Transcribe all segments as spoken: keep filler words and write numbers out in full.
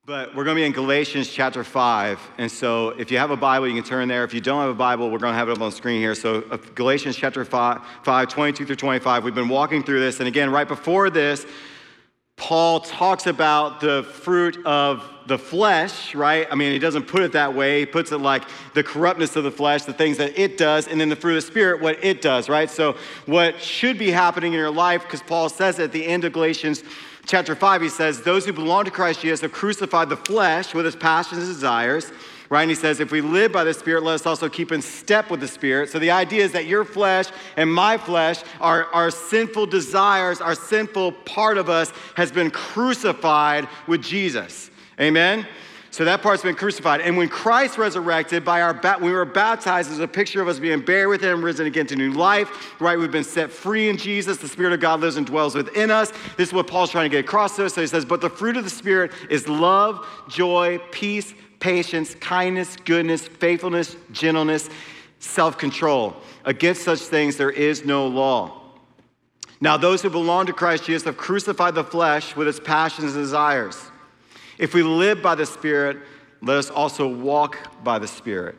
But we're going to be in Galatians chapter five. And so if you have a Bible, you can turn there. If you don't have a Bible, we're going to have it up on the screen here. So uh, Galatians chapter five, twenty-two through twenty-five. We've been walking through this. And again, right before this, Paul talks about the fruit of the flesh, right? I mean, he doesn't put it that way. He puts it like the corruptness of the flesh, the things that it does, and then the fruit of the Spirit, what it does, right? So what should be happening in your life, because Paul says at the end of Galatians chapter five, he says, those who belong to Christ Jesus have crucified the flesh with its passions and desires, right? And he says, if we live by the Spirit, let us also keep in step with the Spirit. So the idea is that your flesh and my flesh, our, our sinful desires, our sinful part of us has been crucified with Jesus. Amen? So that part's been crucified. And when Christ resurrected, by our ba- when we were baptized, is a picture of us being buried with him, risen again to new life, right? We've been set free in Jesus. The Spirit of God lives and dwells within us. This is what Paul's trying to get across to us. So he says, but the fruit of the Spirit is love, joy, peace, patience, kindness, goodness, faithfulness, gentleness, self-control. Against such things there is no law. Now those who belong to Christ Jesus have crucified the flesh with its passions and desires. If we live by the Spirit, let us also walk by the Spirit.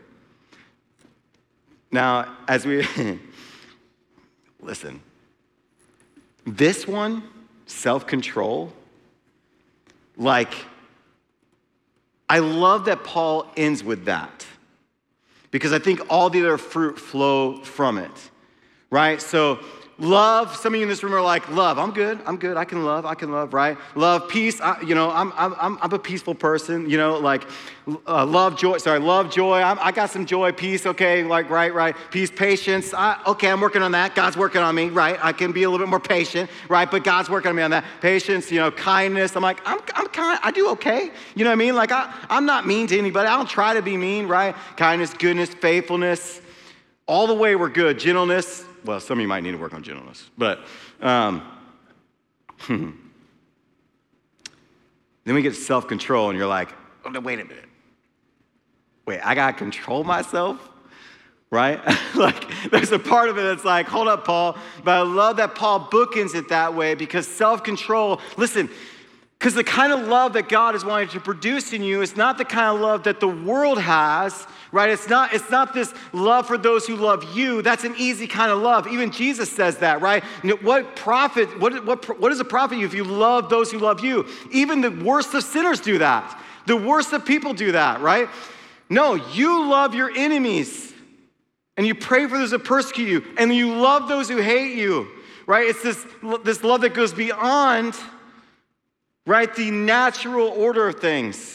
Now, as we, listen, this one, self-control, like, I love that Paul ends with that because I think all the other fruit flow from it, right? So love, some of you in this room are like, love, I'm good, I'm good, I can love, I can love, right? Love, peace, I, you know, I'm, I'm, I'm a peaceful person, you know, like uh, love, joy, sorry, love, joy, I'm, I got some joy, peace, okay, like, right, right, peace, patience, I, okay, I'm working on that, God's working on me, right? I can be a little bit more patient, right? But God's working on me on that. Patience, you know, kindness, I'm like, I'm, I'm kind, I do okay, you know what I mean? Like, I, I'm not mean to anybody, I don't try to be mean, right? Kindness, goodness, faithfulness, all the way we're good, gentleness. Well, some of you might need to work on gentleness, but um, then we get self-control and you're like, oh, no, wait a minute. Wait, I gotta control myself, right? Like there's a part of it that's like, hold up, Paul. But I love that Paul bookends it that way because self-control, listen, because the kind of love that God is wanting to produce in you is not the kind of love that the world has, right? It's not, it's not this love for those who love you. That's an easy kind of love. Even Jesus says that, right? What profit, what, what, what does it profit you if you love those who love you? Even the worst of sinners do that. The worst of people do that, right? No, you love your enemies and you pray for those that persecute you and you love those who hate you, right? It's this, this love that goes beyond, right, the natural order of things.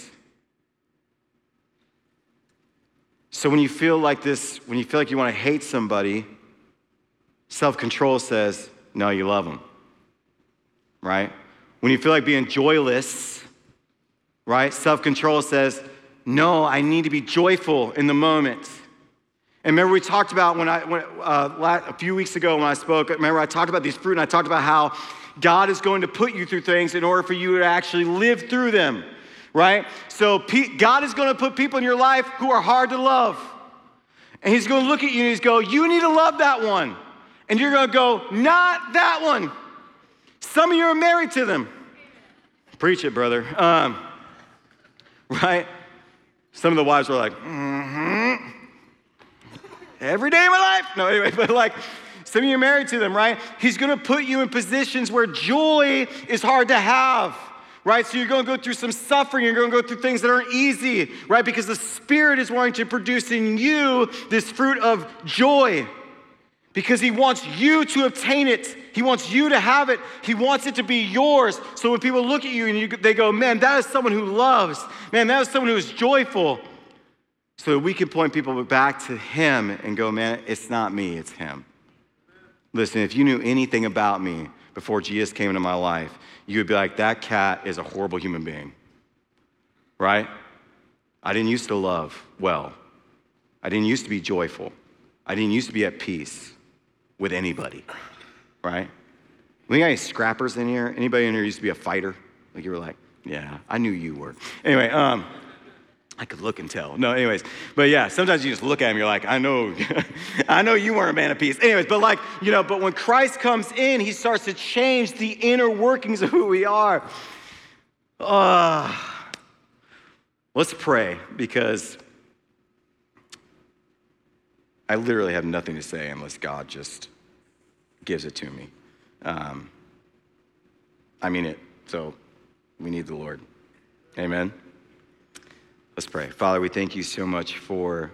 So when you feel like this, when you feel like you want to hate somebody, self-control says, no, you love them, right? When you feel like being joyless, right, self-control says, no, I need to be joyful in the moment. And remember we talked about when I, when, uh, a few weeks ago when I spoke, remember I talked about these fruit and I talked about how God is going to put you through things in order for you to actually live through them, right? So God is going to put people in your life who are hard to love. And he's going to look at you and he's going, you need to love that one. And you're going to go, not that one. Some of you are married to them. Preach it, brother. Um, right? Some of the wives are like, mm-hmm. Every day of my life. No, anyway, but like, some of you are married to them, right? He's going to put you in positions where joy is hard to have, right? So you're going to go through some suffering. You're going to go through things that aren't easy, right? Because the Spirit is wanting to produce in you this fruit of joy because he wants you to obtain it. He wants you to have it. He wants it to be yours. So when people look at you and you, they go, man, that is someone who loves. Man, that is someone who is joyful. So that we can point people back to him and go, man, it's not me, it's him. Listen, if you knew anything about me before Jesus came into my life, you would be like, that cat is a horrible human being, right? I didn't used to love well. I didn't used to be joyful. I didn't used to be at peace with anybody, right? We got any scrappers in here? Anybody in here used to be a fighter? Like you were like, yeah, I knew you were. Anyway, um, I could look and tell. No, anyways. But yeah, sometimes you just look at him, you're like, I know, I know you weren't a man of peace. Anyways, but like, you know, but when Christ comes in, he starts to change the inner workings of who we are. Uh, Let's pray, because I literally have nothing to say unless God just gives it to me. Um, I mean it, so we need the Lord. Amen. Let's pray. Father, we thank you so much for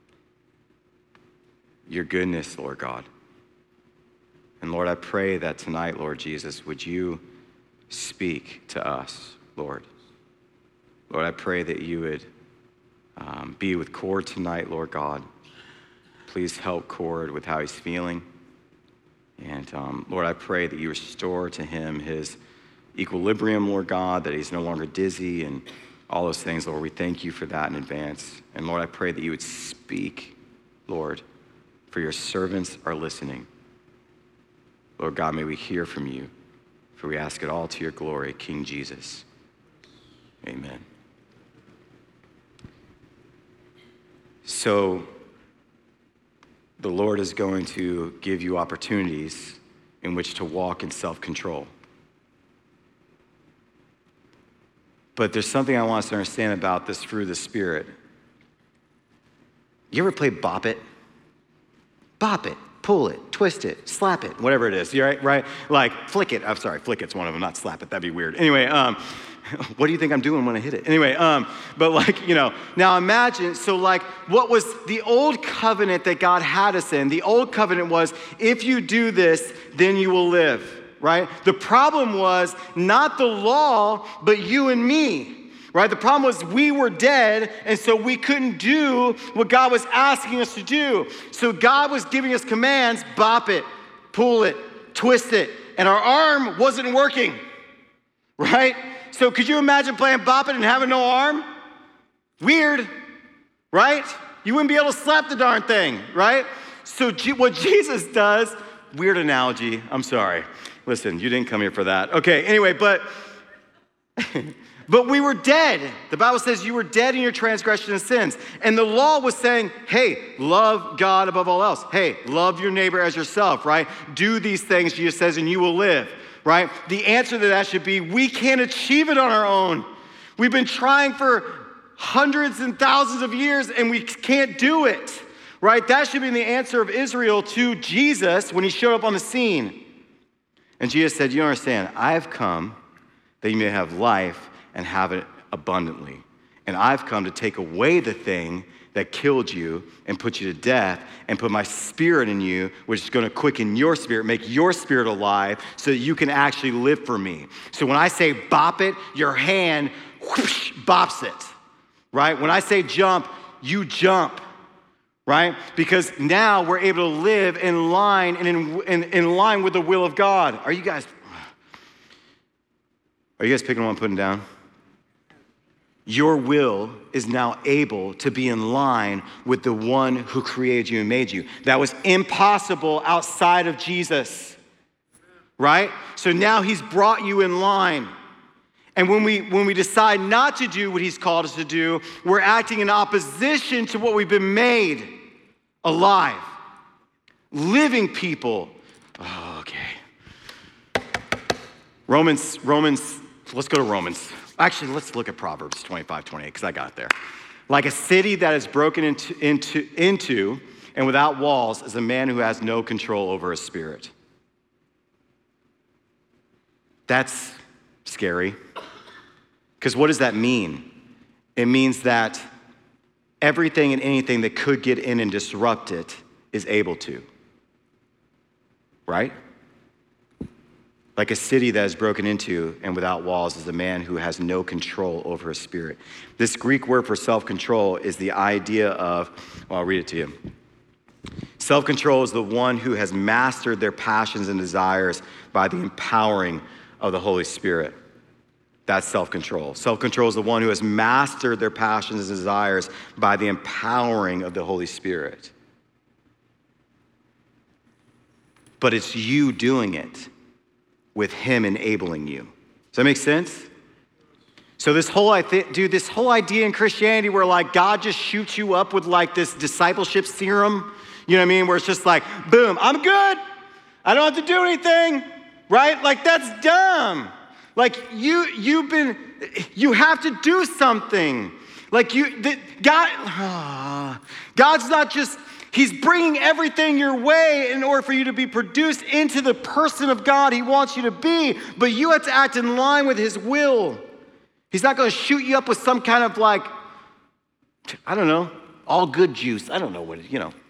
your goodness, Lord God. And Lord, I pray that tonight, Lord Jesus, would you speak to us, Lord. Lord, I pray that you would um, be with Cord tonight, Lord God. Please help Cord with how he's feeling. And um, Lord, I pray that you restore to him his equilibrium, Lord God, that he's no longer dizzy and all those things. Lord, we thank you for that in advance. And Lord, I pray that you would speak, Lord, for your servants are listening. Lord God, may we hear from you, for we ask it all to your glory, King Jesus. Amen. So, the Lord is going to give you opportunities in which to walk in self-control. But there's something I want us to understand about this fruit of the Spirit. You ever play Bop It? Bop it, pull it, twist it, slap it, whatever it is, you right? right? Like, flick it. I'm sorry, flick it's one of them, not slap it. That'd be weird. Anyway, um, what do you think I'm doing when I hit it? Anyway, um, but like, you know, now imagine, so like, what was the old covenant that God had us in? The old covenant was, if you do this, then you will live, right? The problem was not the law, but you and me, right? The problem was we were dead, and so we couldn't do what God was asking us to do. So God was giving us commands, bop it, pull it, twist it, and our arm wasn't working, right? So could you imagine playing Bop It and having no arm? Weird, right? You wouldn't be able to slap the darn thing, right? So G- what Jesus does, weird analogy, I'm sorry. Listen, you didn't come here for that. Okay, anyway, but but we were dead. The Bible says you were dead in your transgression and sins. And the law was saying, hey, love God above all else. Hey, love your neighbor as yourself, right? Do these things, Jesus says, and you will live. Right? The answer to that should be, we can't achieve it on our own. We've been trying for hundreds and thousands of years and we can't do it. Right? That should be the answer of Israel to Jesus when he showed up on the scene. And Jesus said, you understand, I have come that you may have life and have it abundantly. And I've come to take away the thing that killed you and put you to death and put my spirit in you, which is going to quicken your spirit, make your spirit alive so that you can actually live for me. So when I say bop it, your hand whoosh, bops it, right? When I say jump, you jump, right? Because now we're able to live in line and in, in, in line with the will of God. Are you guys, are you guys picking what I'm putting down? Your will is now able to be in line with the one who created you and made you. That was impossible outside of Jesus, right? So now he's brought you in line. And when we when we decide not to do what he's called us to do, we're acting in opposition to what we've been made alive. Living people. Oh, okay. Romans, Romans, let's go to Romans. Actually, let's look at Proverbs twenty-five, twenty-eight, because I got it there. Like a city that is broken into, into, into and without walls is a man who has no control over his spirit. That's scary. Because what does that mean? It means that everything and anything that could get in and disrupt it is able to. Right? Like a city that is broken into and without walls is a man who has no control over his spirit. This Greek word for self-control is the idea of, well, I'll read it to you. Self-control is the one who has mastered their passions and desires by the empowering of the Holy Spirit. That's self-control. Self-control is the one who has mastered their passions and desires by the empowering of the Holy Spirit. But it's you doing it with him enabling you. Does that make sense? So this whole, I think, dude, this whole idea in Christianity where like God just shoots you up with like this discipleship serum, you know what I mean? Where it's just like, boom, I'm good. I don't have to do anything, right? Like that's dumb. Like you, you've been, you have to do something. Like you, the, God, uh, God's not just, he's bringing everything your way in order for you to be produced into the person of God he wants you to be, but you have to act in line with his will. He's not going to shoot you up with some kind of like, I don't know, all good juice. I don't know what it, you know.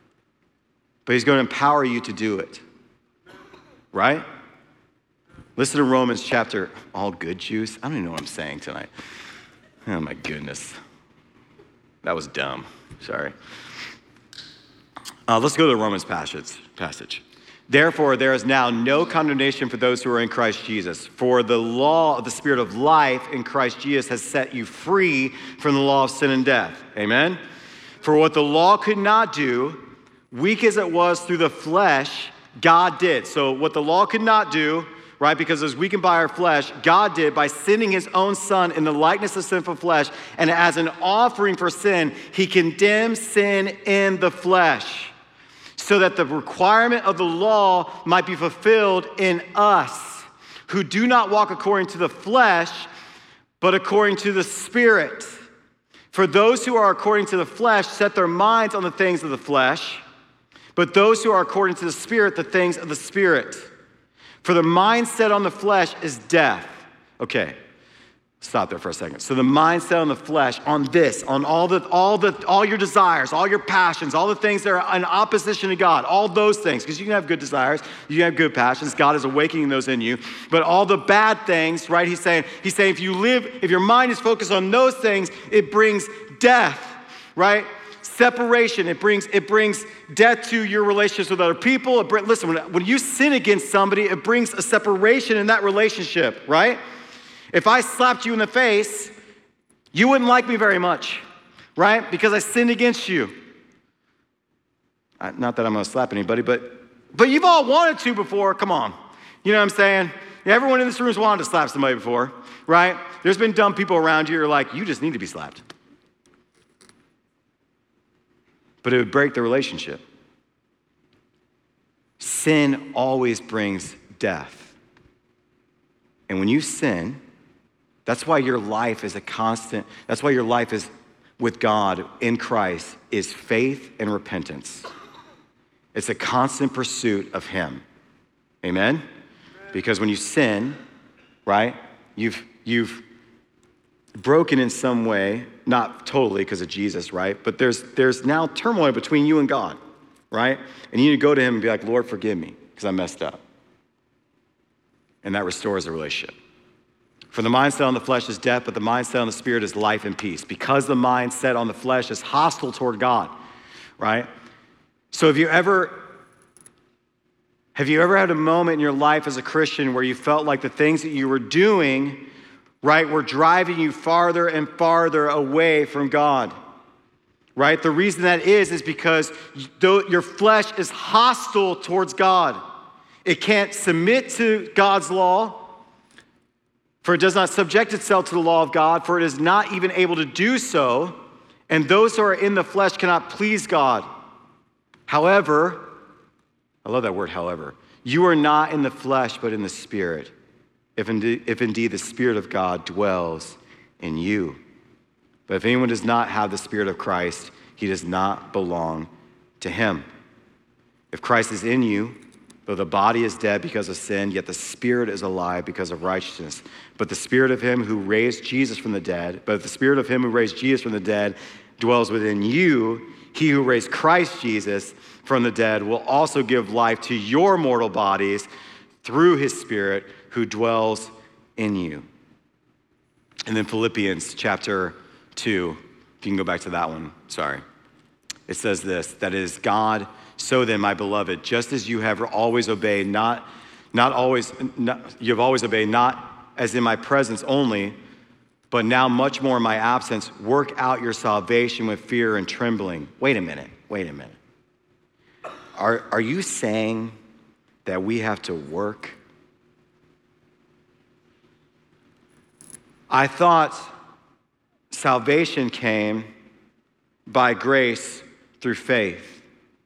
But he's going to empower you to do it, right? Listen to Romans chapter, all good juice. I don't even know what I'm saying tonight. Oh my goodness. That was dumb, sorry. Uh, let's go to the Romans passage. passage. Therefore, there is now no condemnation for those who are in Christ Jesus. For the law of the Spirit of life in Christ Jesus has set you free from the law of sin and death. Amen? For what the law could not do, weak as it was through the flesh, God did. So what the law could not do, right, because it was weakened by our flesh, God did by sending his own son in the likeness of sinful flesh. And as an offering for sin, he condemned sin in the flesh, so that the requirement of the law might be fulfilled in us, who do not walk according to the flesh, but according to the Spirit. For those who are according to the flesh set their minds on the things of the flesh, but those who are according to the Spirit, the things of the Spirit. For the mindset on the flesh is death. Okay, stop there for a second. So the mindset on the flesh, on this, on all the, all the, all your desires, all your passions, all the things that are in opposition to God, all those things, because you can have good desires, you can have good passions. God is awakening those in you. But all the bad things, right? He's saying, he's saying, if you live, if your mind is focused on those things, it brings death, right? Separation, it brings it brings death to your relationships with other people. It bring, listen, when, when you sin against somebody, it brings a separation in that relationship, right? If I slapped you in the face, you wouldn't like me very much, right? Because I sinned against you. I, not that I'm going to slap anybody, but but you've all wanted to before. Come on, you know what I'm saying? Everyone in this room has wanted to slap somebody before, right? There's been dumb people around you who are like, you just need to be slapped. But it would break the relationship. Sin always brings death. And when you sin, that's why your life is a constant, that's why your life is with God in Christ is faith and repentance. It's a constant pursuit of him. Amen? Because when you sin, right, you've, you've broken in some way, not totally because of Jesus, right? But there's there's now turmoil between you and God, right? And you need to go to him and be like, Lord, forgive me because I messed up. And that restores the relationship. For the mindset on the flesh is death, but the mindset on the Spirit is life and peace. Because the mindset on the flesh is hostile toward God, right? So have you ever, have you ever had a moment in your life as a Christian where you felt like the things that you were doing, right, we're driving you farther and farther away from God, right? The reason that is, is because your flesh is hostile towards God. It can't submit to God's law, for it does not subject itself to the law of God, for it is not even able to do so, and those who are in the flesh cannot please God. However, I love that word, however, you are not in the flesh, but in the Spirit. If indeed, if indeed the Spirit of God dwells in you. But if anyone does not have the Spirit of Christ, he does not belong to him. If Christ is in you, though the body is dead because of sin, yet the Spirit is alive because of righteousness. But the Spirit of him who raised Jesus from the dead, but if the Spirit of him who raised Jesus from the dead dwells within you, he who raised Christ Jesus from the dead will also give life to your mortal bodies through his Spirit who dwells in you. And then Philippians chapter two, if you can go back to that one, sorry. It says this, that is God, so then, my beloved, just as you have always obeyed, not, not always, not, you have always obeyed, not as in my presence only, but now much more in my absence, work out your salvation with fear and trembling. Wait a minute, wait a minute. Are, are you saying that we have to work? I thought salvation came by grace through faith.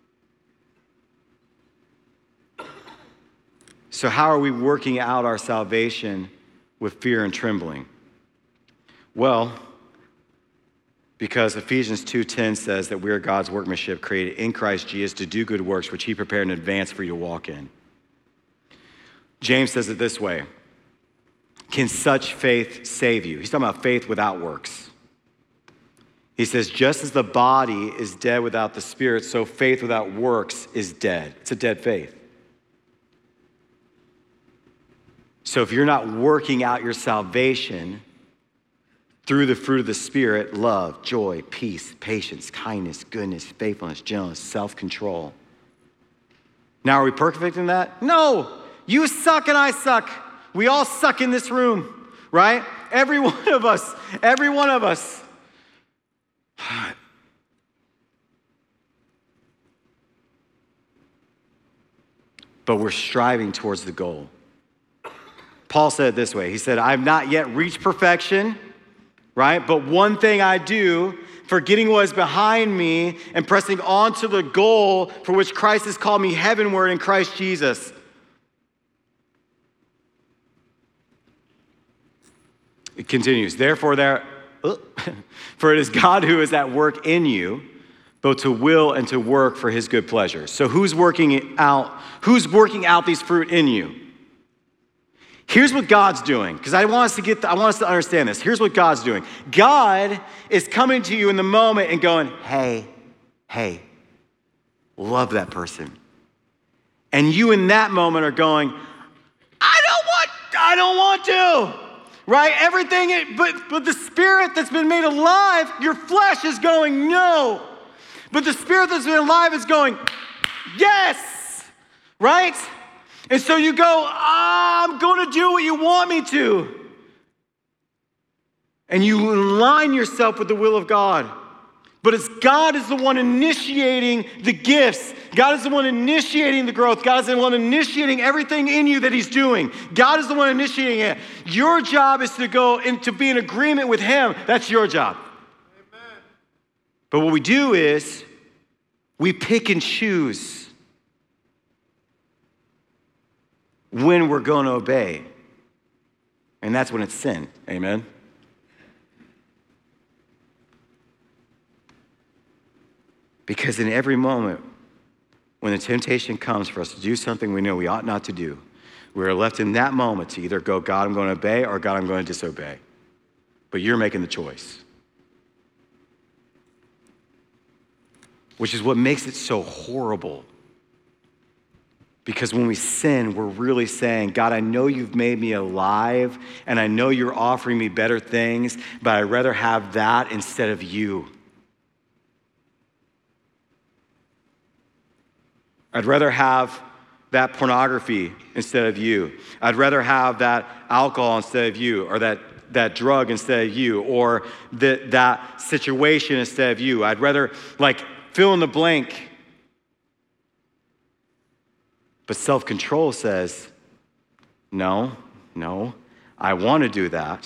So how are we working out our salvation with fear and trembling? Well, Because Ephesians two ten says that we are God's workmanship created in Christ Jesus to do good works, which he prepared in advance for you to walk in. James says it this way: can such faith save you? He's talking about faith without works. He says, just as the body is dead without the spirit, so faith without works is dead. It's a dead faith. So if you're not working out your salvation through the fruit of the Spirit, love, joy, peace, patience, kindness, goodness, faithfulness, gentleness, self-control. Now, are we perfect in that? No. You suck and I suck. We all suck in this room, right? Every one of us, every one of us. But we're striving towards the goal. Paul said it this way. He said, I've not yet reached perfection, right? But one thing I do, forgetting what is behind me and pressing on to the goal for which Christ has called me heavenward in Christ Jesus. It continues, therefore there, for it is God who is at work in you, both to will and to work for his good pleasure. So who's working it out? Who's working out these fruit in you? Here's what God's doing, because I want us to get, the, I want us to understand this. Here's what God's doing. God is coming to you in the moment and going, hey, hey, love that person. And you in that moment are going, I don't want, I don't want to, right? Everything, it, but, but the spirit that's been made alive, your flesh is going, no. But the spirit that's been alive is going, yes, right? And so you go, ah, I'm going to do what you want me to. And you align yourself with the will of God. But it's God is the one initiating the gifts. God is the one initiating the growth. God is the one initiating everything in you that he's doing. God is the one initiating it. Your job is to go and to be in agreement with him. That's your job. Amen. But what we do is we pick and choose when we're going to obey. And that's when it's sin. Amen? Because in every moment, when the temptation comes for us to do something we know we ought not to do, we're left in that moment to either go, God, I'm going to obey, or God, I'm going to disobey. But you're making the choice. Which is what makes it so horrible. Because when we sin, we're really saying, God, I know you've made me alive, and I know you're offering me better things, but I'd rather have that instead of you. I'd rather have that pornography instead of you. I'd rather have that alcohol instead of you, or that, that drug instead of you, or the, that situation instead of you. I'd rather, like, fill in the blank. But self-control says, no, no, I want to do that,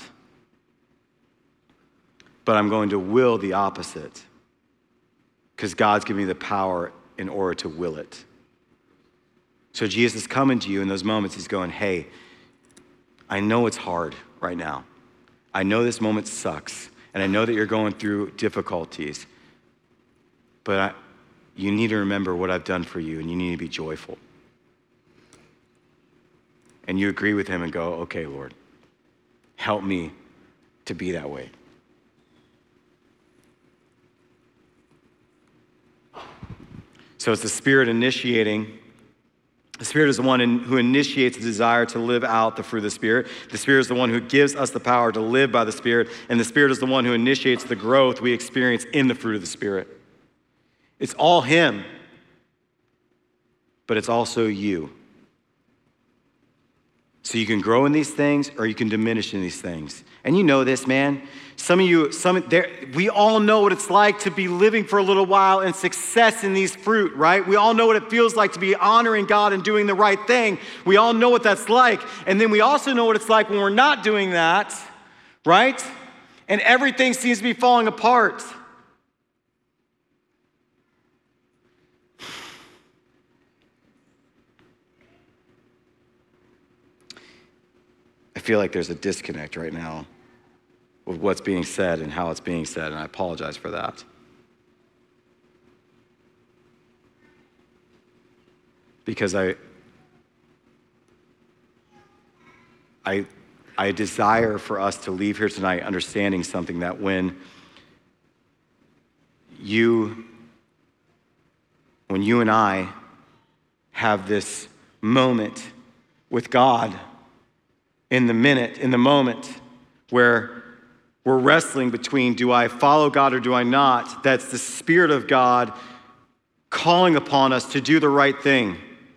but I'm going to will the opposite because God's given me the power in order to will it. So Jesus is coming to you in those moments. He's going, hey, I know it's hard right now. I know this moment sucks, and I know that you're going through difficulties, but I, you need to remember what I've done for you, and you need to be joyful. And you agree with him and go, okay, Lord, help me to be that way. So it's the Spirit initiating. The Spirit is the one in, who initiates the desire to live out the fruit of the Spirit. The Spirit is the one who gives us the power to live by the Spirit. And the Spirit is the one who initiates the growth we experience in the fruit of the Spirit. It's all him, but it's also you. So you can grow in these things or you can diminish in these things. And you know this, man. Some of you, some there, we all know what it's like to be living for a little while in success in these fruit, right? We all know what it feels like to be honoring God and doing the right thing. We all know what that's like. And then we also know what it's like when we're not doing that, right? And everything seems to be falling apart. I feel like there's a disconnect right now with what's being said and how it's being said, and I apologize for that. Because I, I, I desire for us to leave here tonight understanding something, that when you, when you and I have this moment with God in the minute, in the moment where we're wrestling between, do I follow God or do I not? That's the Spirit of God calling upon us to do the right thing.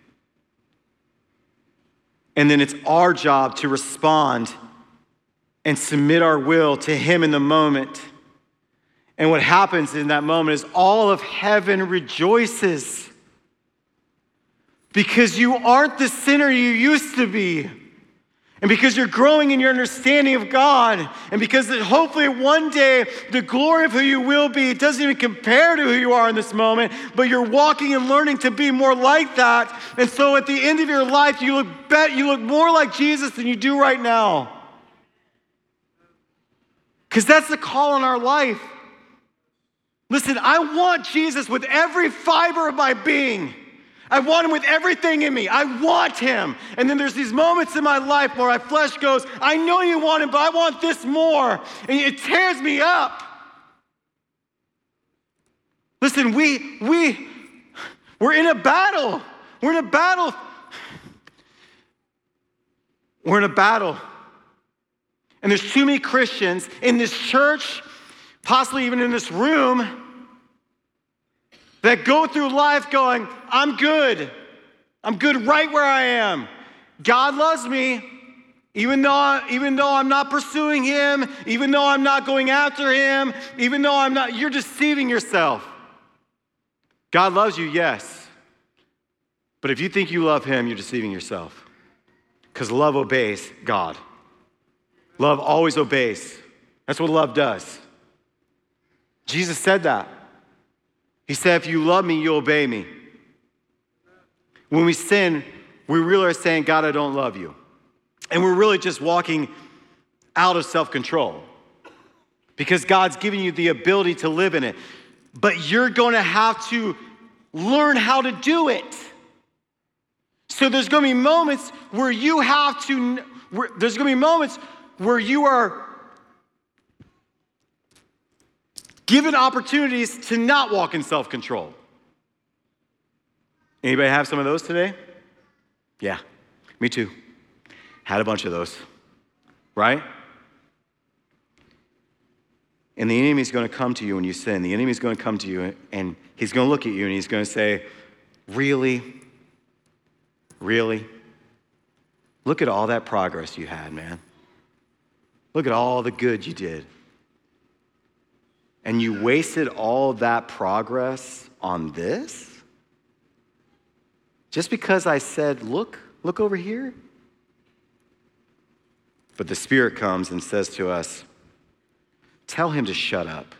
And then it's our job to respond and submit our will to Him in the moment. And what happens in that moment is all of heaven rejoices, because you aren't the sinner you used to be. And because you're growing in your understanding of God, and because that hopefully one day the glory of who you will be doesn't even compare to who you are in this moment, but you're walking and learning to be more like that. And so at the end of your life, you look bet you look more like Jesus than you do right now. Because that's the call on our life. Listen, I want Jesus with every fiber of my being. I want Him with everything in me. I want Him. And then there's these moments in my life where my flesh goes, I know you want Him, but I want this more. And it tears me up. Listen, we, we, we're in a battle. We're in a battle. We're in a battle. And there's too many Christians in this church, possibly even in this room, that go through life going, I'm good. I'm good right where I am. God loves me, even though, even though I'm not pursuing Him, even though I'm not going after Him, even though I'm not, you're deceiving yourself. God loves you, yes. But if you think you love Him, you're deceiving yourself. Because love obeys God. Love always obeys. That's what love does. Jesus said that. He said, if you love me, you obey me. When we sin, we really are saying, God, I don't love you. And we're really just walking out of self-control, because God's given you the ability to live in it. But you're going to have to learn how to do it. So there's going to be moments where you have to, where, there's going to be moments where you are given opportunities to not walk in self-control. Anybody have some of those today? Yeah, me too. Had a bunch of those, right? And the enemy's going to come to you when you sin. The enemy's going to come to you and he's going to look at you and he's going to say, really? Really? Look at all that progress you had, man. Look at all the good you did. And you wasted all that progress on this? Just because I said, look, look over here? But the Spirit comes and says to us, tell him to shut up.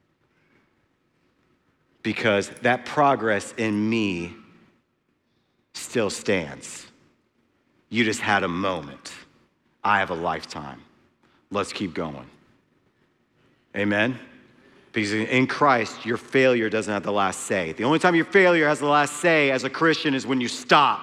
Because that progress in me still stands. You just had a moment. I have a lifetime. Let's keep going. Amen? Because in Christ, your failure doesn't have the last say. The only time your failure has the last say as a Christian is when you stop.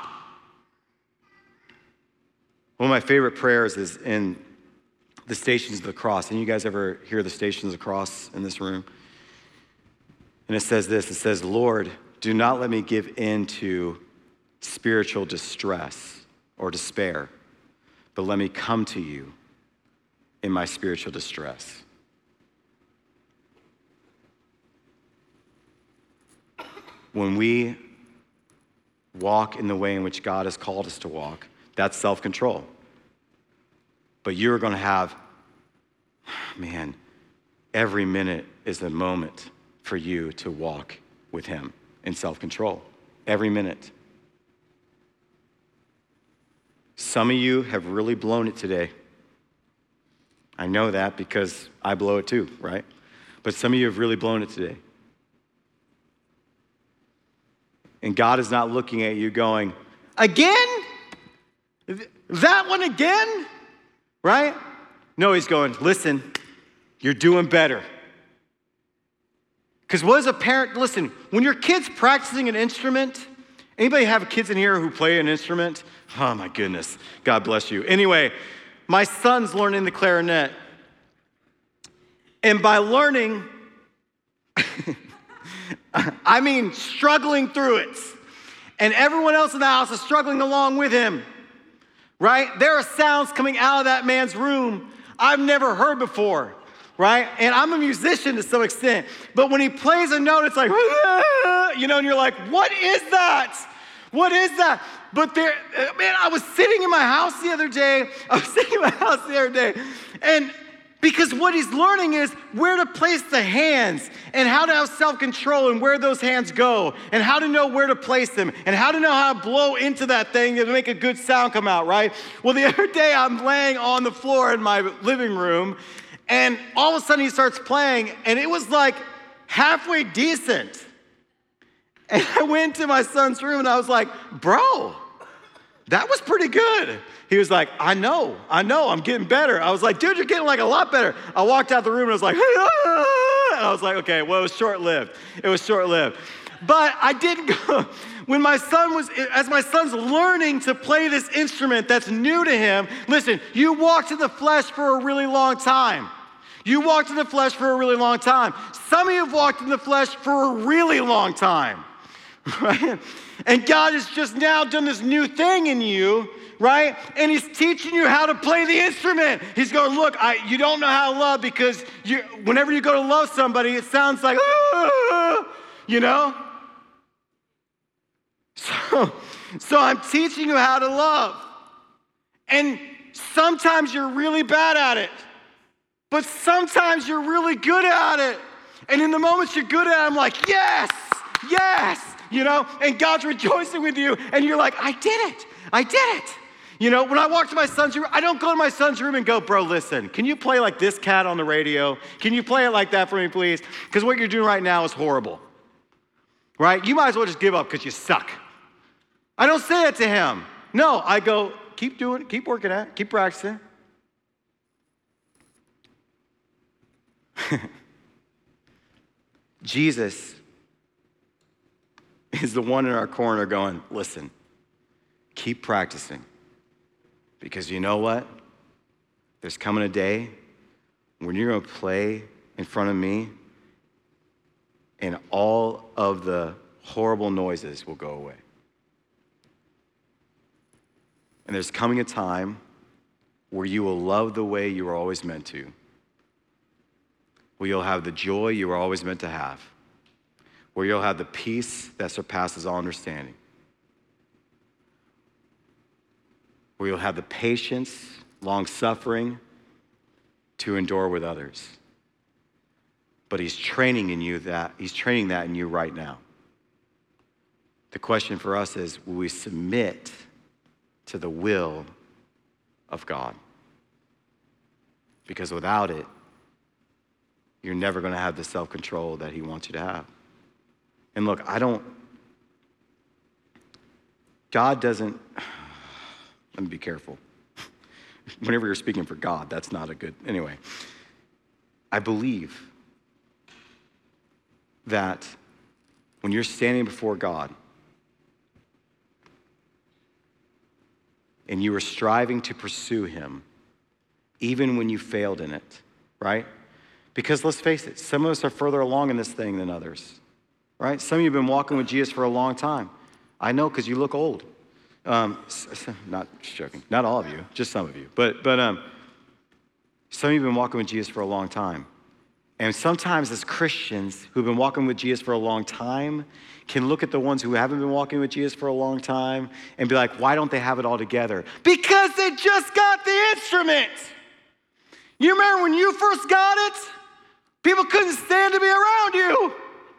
One of my favorite prayers is in the Stations of the Cross. And you guys ever hear the Stations of the Cross in this room? And it says this, it says, Lord, do not let me give in to spiritual distress or despair, but let me come to you in my spiritual distress. When we walk in the way in which God has called us to walk, that's self-control. But you're going to have, man, every minute is a moment for you to walk with him in self-control. Every minute. Some of you have really blown it today. I know that because I blow it too, right? But some of you have really blown it today. And God is not looking at you going, again? That one again? Right? No, he's going, listen, You're doing better. Because what is a parent, listen, when your kid's practicing an instrument, anybody have kids in here who play an instrument? Oh my goodness, God bless you. Anyway, my son's learning the clarinet. And by learning, I mean struggling through it. And everyone else in the house is struggling along with him, right? There are sounds coming out of that man's room I've never heard before, right? And I'm a musician to some extent, but when he plays a note, it's like, you know, and you're like, what is that? What is that? But there, man, I was sitting in my house the other day. I was sitting in my house the other day, and because what he's learning is where to place the hands and how to have self-control and where those hands go and how to know where to place them and how to know how to blow into that thing to make a good sound come out, right? Well, the other day I'm laying on the floor in my living room and all of a sudden he starts playing and it was like halfway decent. And I went to my son's room and I was like, bro, that was pretty good. He was like, I know, I know, I'm getting better. I was like, dude, you're getting like a lot better. I walked out the room and I was like, and I was like, okay, well, it was short-lived. It was short-lived. But I didn't go, when my son was, as my son's learning to play this instrument that's new to him, listen, you walked in the flesh for a really long time. You walked in the flesh for a really long time. Some of you have walked in the flesh for a really long time, right? And God has just now done this new thing in you, right? And he's teaching you how to play the instrument. He's going, look, I, you don't know how to love because you, whenever you go to love somebody, it sounds like, ah, you know? So, so I'm teaching you how to love. And sometimes you're really bad at it, but sometimes you're really good at it. And in the moments you're good at it, I'm like, yes, yes, you know? And God's rejoicing with you, and you're like, I did it, I did it. You know, when I walk to my son's room, I don't go to my son's room and go, bro, listen, can you play like this cat on the radio? Can you play it like that for me, please? Because what you're doing right now is horrible, right? You might as well just give up because you suck. I don't say that to him. No, I go, keep doing it, keep working at it, keep practicing. Jesus is the one in our corner going, listen, keep practicing. Because you know what? There's coming a day when you're going to play in front of me and all of the horrible noises will go away. And there's coming a time where you will love the way you were always meant to. Where you'll have the joy you were always meant to have. Where you'll have the peace that surpasses all understanding. Where you'll have the patience, long-suffering to endure with others. But he's training in you that, he's training that in you right now. The question for us is, will we submit to the will of God? Because without it, you're never going to have the self-control that he wants you to have. And look, I don't, God doesn't, let me be careful. Whenever you're speaking for God, that's not a good, anyway. I believe that when you're standing before God and you are striving to pursue him, even when you failed in it, right? Because let's face it, some of us are further along in this thing than others, right? Some of you have been walking with Jesus for a long time. I know because you look old. Um, not joking, not all of you, just some of you. But but um, some of you have been walking with Jesus for a long time. And sometimes as Christians who've been walking with Jesus for a long time can look at the ones who haven't been walking with Jesus for a long time and be like, why don't they have it all together? Because they just got the instrument. You remember when you first got it? People couldn't stand to be around you.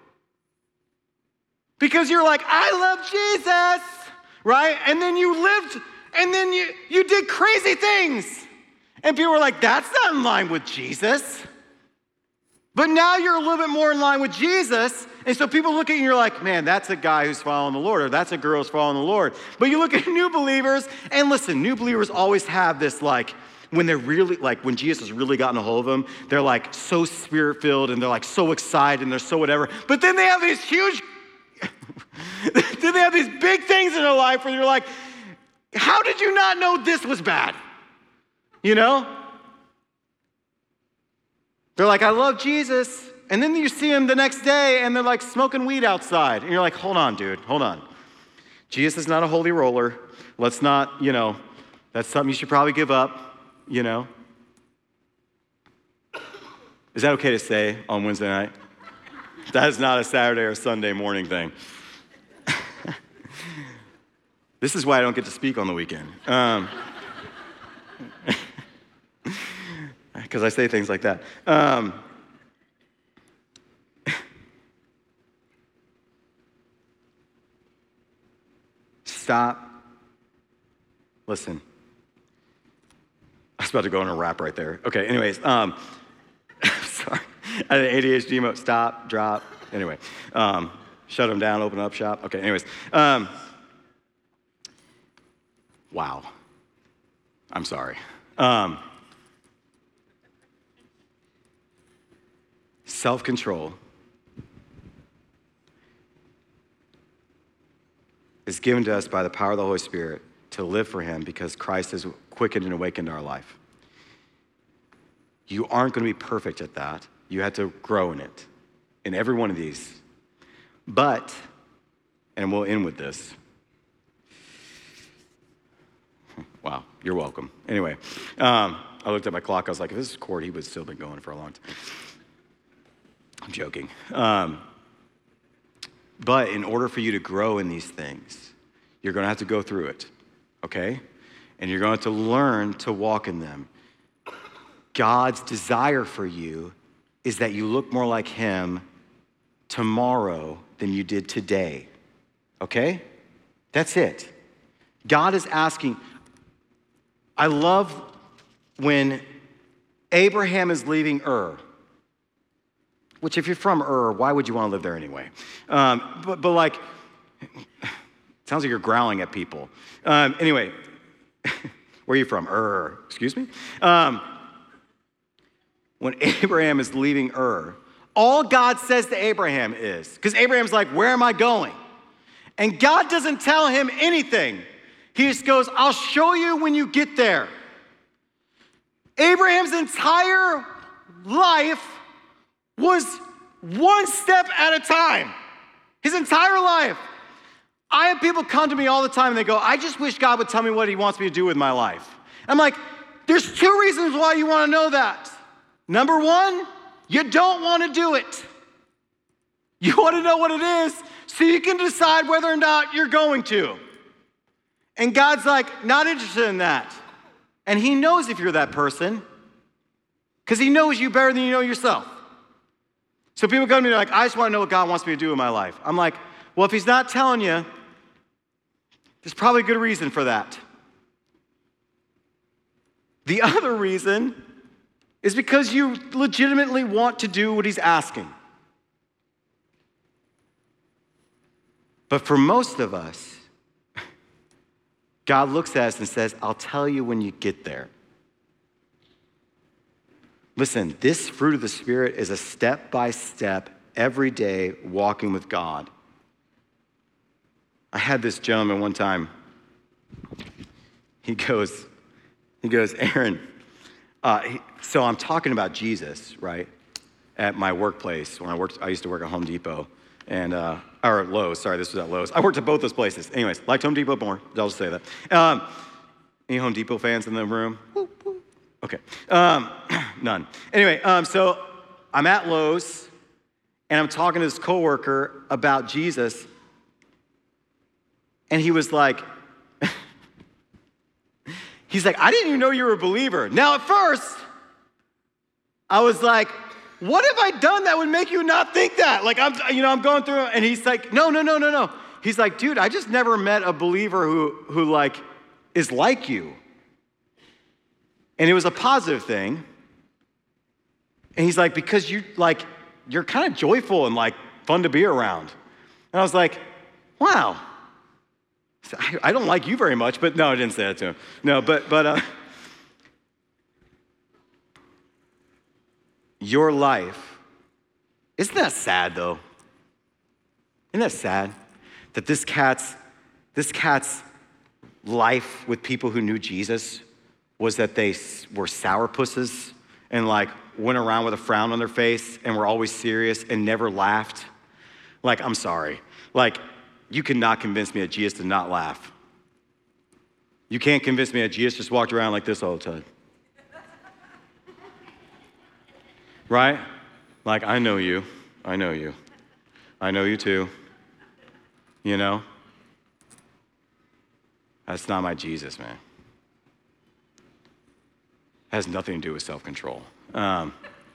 Because you're like, I love Jesus. Right? And then you lived, and then you, you did crazy things. And people were like, that's not in line with Jesus. But now you're a little bit more in line with Jesus. And so people look at you and you're like, man, that's a guy who's following the Lord, or that's a girl who's following the Lord. But you look at new believers, and listen, new believers always have this like, when they're really, like when Jesus has really gotten a hold of them, they're like so spirit-filled and they're like so excited and they're so whatever. But then they have these huge, then they have these big things in their life where you're like, how did you not know this was bad? You know? They're like, I love Jesus. And then you see them the next day and they're like smoking weed outside. And you're like, hold on, dude, hold on. Jesus is not a holy roller. Let's not, you know, that's something you should probably give up, you know. Is that okay to say on Wednesday night? That is not a Saturday or Sunday morning thing. This is why I don't get to speak on the weekend. Um, because I say things like that. Um, stop. Listen. I was about to go on a rap right there. Okay, anyways. Um, sorry. I had an A D H D mode. Stop, drop. Anyway. Um, shut them down, open up shop. Okay, anyways. Um, wow. I'm sorry. Um, Self-control is given to us by the power of the Holy Spirit to live for him because Christ has quickened and awakened our life. You aren't going to be perfect at that. You have to grow in it, in every one of these. But, and we'll end with this. Wow, you're welcome. Anyway, um, I looked at my clock. I was like, if this is Cord, he would still been going for a long time. I'm joking. Um, but in order for you to grow in these things, you're going to have to go through it, okay? And you're going to have to learn to walk in them. God's desire for you is that you look more like him tomorrow than you did today, okay? That's it. God is asking. I love when Abraham is leaving Ur. Which if you're from Ur, why would you want to live there anyway? Um, but, but like, sounds like you're growling at people. Um, anyway, where are you from? Ur, excuse me? Um, when Abraham is leaving Ur, all God says to Abraham is, because Abraham's like, where am I going? And God doesn't tell him anything. He just goes, I'll show you when you get there. Abraham's entire life was one step at a time. His entire life. I have people come to me all the time and they go, I just wish God would tell me what he wants me to do with my life. I'm like, there's two reasons why you want to know that. Number one, you don't want to do it. You want to know what it is so you can decide whether or not you're going to. And God's like, not interested in that. And he knows if you're that person because he knows you better than you know yourself. So people come to me like, I just want to know what God wants me to do in my life. I'm like, well, if he's not telling you, there's probably a good reason for that. The other reason is because you legitimately want to do what he's asking. But for most of us, God looks at us and says, I'll tell you when you get there. Listen, this fruit of the Spirit is a step-by-step, everyday walking with God. I had this gentleman one time. He goes, he goes, Aaron, uh, he, so I'm talking about Jesus, right, at my workplace. When I worked, I used to work at Home Depot, and uh, or Lowe's, sorry, this was at Lowe's. I worked at both those places. Anyways, liked Home Depot more, I'll just say that. Um, any Home Depot fans in the room? Woo, woo. Okay, um, none. Anyway, um, so I'm at Lowe's, and I'm talking to this coworker about Jesus, and he was like, he's like, I didn't even know you were a believer. Now, at first, I was like, what have I done that would make you not think that? Like, I'm, you know, I'm going through, and he's like, no, no, no, no, no. He's like, dude, I just never met a believer who, who like, is like you. And it was a positive thing. And he's like, because you, like, you're kind of joyful and, like, fun to be around. And I was like, wow. I don't like you very much, but no, I didn't say that to him. No, but, but, uh, your life, isn't that sad though? Isn't that sad that this cat's, this cat's life with people who knew Jesus was that they were sourpusses and like went around with a frown on their face and were always serious and never laughed? Like, I'm sorry. Like, you cannot convince me that Jesus did not laugh. You can't convince me that Jesus just walked around like this all the time. Right? Like, I know you. I know you. I know you too. You know? That's not my Jesus, man. Has nothing to do with self-control. Um,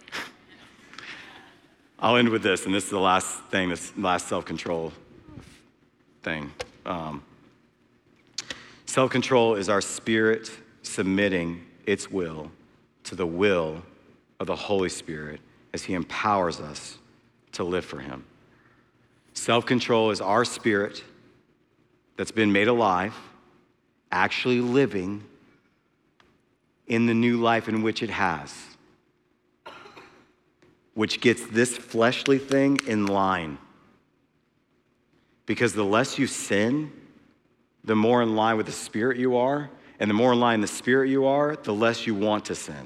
I'll end with this, and this is the last thing, this last self-control thing. Um, self-control is our spirit submitting its will to the will of the Holy Spirit as he empowers us to live for him. Self-control is our spirit that's been made alive, actually living in the new life in which it has, which gets this fleshly thing in line. Because the less you sin, the more in line with the Spirit you are, and the more in line the Spirit you are, the less you want to sin.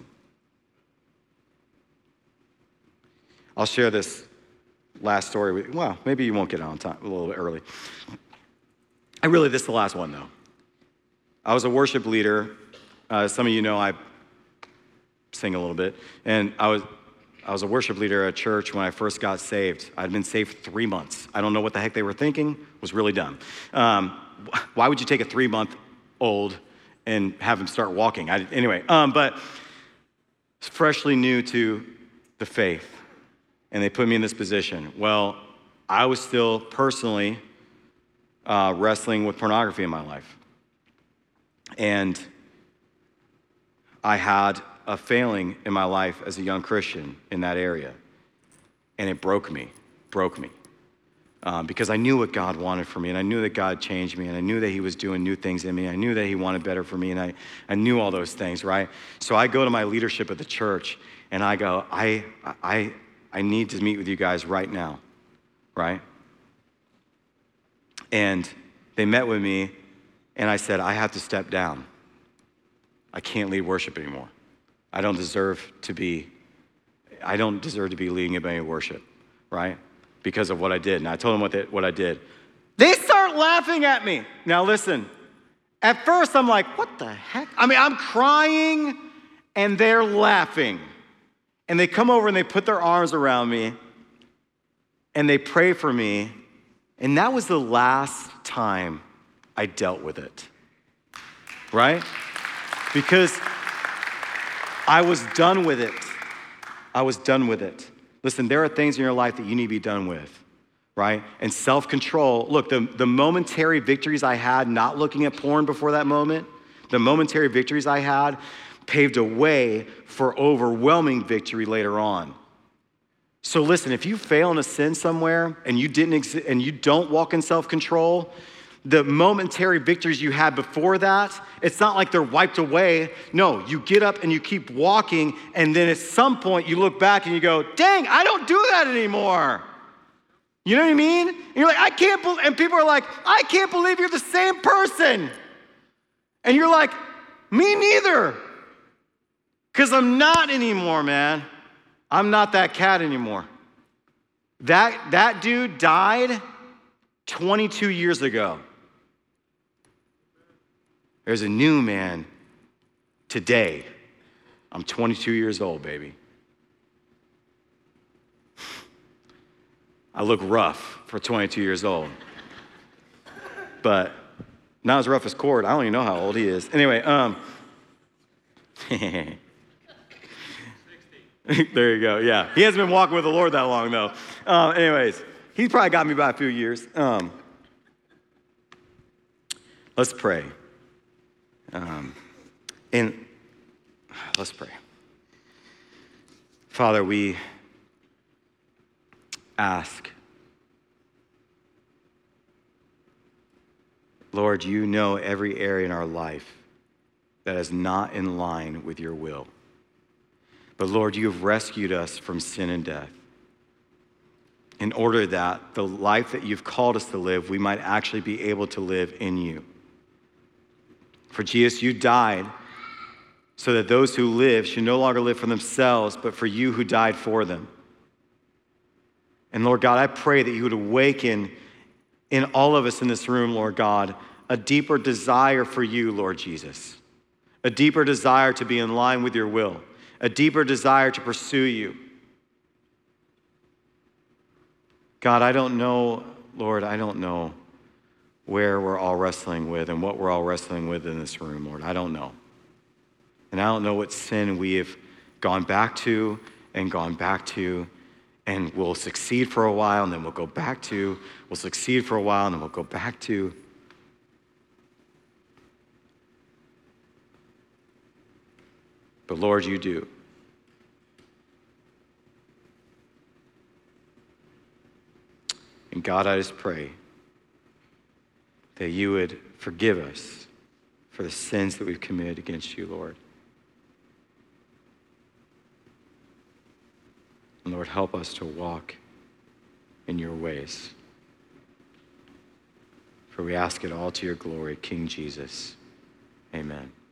I'll share this last story with you. Well, maybe you won't get it on time, a little bit early. I really, this is the last one though. I was a worship leader. Uh, some of you know I sing a little bit, and I was I was a worship leader at a church when I first got saved. I'd been saved for three months. I don't know what the heck they were thinking. It was really dumb. Um, why would you take a three-month-old and have him start walking? I, anyway, um, but freshly new to the faith, and they put me in this position. Well, I was still personally uh, wrestling with pornography in my life. And I had a failing in my life as a young Christian in that area. And it broke me, broke me. Um, because I knew what God wanted for me, and I knew that God changed me, and I knew that he was doing new things in me. I knew that he wanted better for me, and I, I knew all those things, right? So I go to my leadership at the church, and I go, I, I, I need to meet with you guys right now, right? And they met with me, and I said, I have to step down. I can't lead worship anymore. I don't deserve to be, I don't deserve to be leading anybody in worship, right? Because of what I did. And I told them what, they, what I did. They start laughing at me. Now listen, at first I'm like, what the heck? I mean, I'm crying and they're laughing. And they come over and they put their arms around me and they pray for me. And that was the last time I dealt with it, right? Because I was done with it. I was done with it. Listen, there are things in your life that you need to be done with, right? And self-control, look, the, the momentary victories I had not looking at porn before that moment, the momentary victories I had paved a way for overwhelming victory later on. So listen, if you fail in a sin somewhere and you didn't exi- and you don't walk in self-control, the momentary victories you had before that, it's not like they're wiped away. No, you get up and you keep walking, and then at some point you look back and you go, dang, I don't do that anymore. You know what I mean? And you're like, I can't believe, and people are like, I can't believe you're the same person. And you're like, me neither. Because I'm not anymore, man. I'm not that cat anymore. That, that dude died twenty-two years ago. There's a new man today. I'm twenty-two years old, baby. I look rough for twenty-two years old. But not as rough as Cord. I don't even know how old he is. Anyway, um, there you go, yeah. He hasn't been walking with the Lord that long, though. Um, anyways, he probably got me by a few years. Um, let's pray. Um, and let's pray. Father, we ask, Lord, you know every area in our life that is not in line with your will. But Lord, you have rescued us from sin and death in order that the life that you've called us to live, we might actually be able to live in you. For Jesus, you died so that those who live should no longer live for themselves, but for you who died for them. And Lord God, I pray that you would awaken in all of us in this room, Lord God, a deeper desire for you, Lord Jesus, a deeper desire to be in line with your will, a deeper desire to pursue you. God, I don't know, Lord, I don't know where we're all wrestling with and what we're all wrestling with in this room, Lord. I don't know. And I don't know what sin we have gone back to and gone back to, and we'll succeed for a while and then we'll go back to, we'll succeed for a while and then we'll go back to. But Lord, you do. And God, I just pray that you would forgive us for the sins that we've committed against you, Lord. And Lord, help us to walk in your ways. For we ask it all to your glory, King Jesus. Amen.